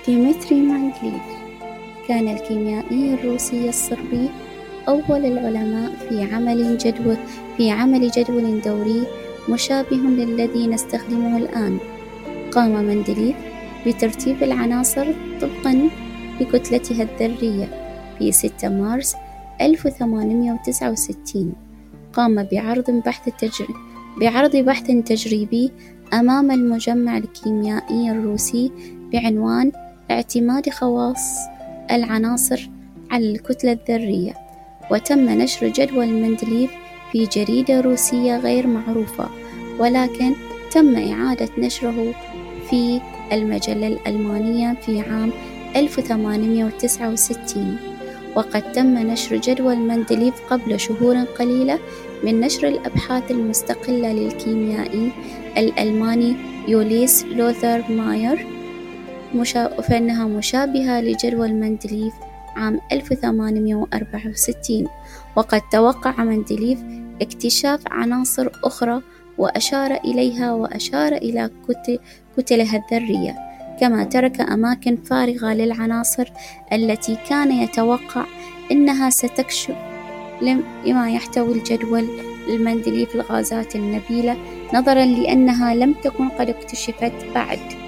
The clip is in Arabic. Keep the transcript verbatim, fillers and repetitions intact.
ديمتري مندليف كان الكيميائي الروسي الصربي أول العلماء في عمل جدول في عمل جدول دوري مشابه للذي نستخدمه الآن. قام مندليف بترتيب العناصر طبقاً لكتلتها الذرية. في ستة مارس ألف وثمانمائة وتسعة وستين قام بعرض بحث تجريبي بعرض بحث تجريبي أمام المجمع الكيميائي الروسي بعنوان اعتماد خواص العناصر على الكتلة الذرية، وتم نشر جدول مندليف في جريدة روسية غير معروفة، ولكن تم إعادة نشره في المجلة الألمانية في عام ألف وثمانمائة وتسعة وستين. وقد تم نشر جدول مندليف قبل شهور قليلة من نشر الأبحاث المستقلة للكيميائي الألماني يوليس لوثر ماير، فإنها مشابهة لجدول مندليف عام ألف وثمانمائة وأربعة وستين. وقد توقع مندليف اكتشاف عناصر أخرى وأشار إليها وأشار إلى كتلها الذرية، كما ترك أماكن فارغة للعناصر التي كان يتوقع أنها ستكشف لما يحتوي الجدول المندليف الغازات النبيلة، نظرا لأنها لم تكن قد اكتشفت بعد.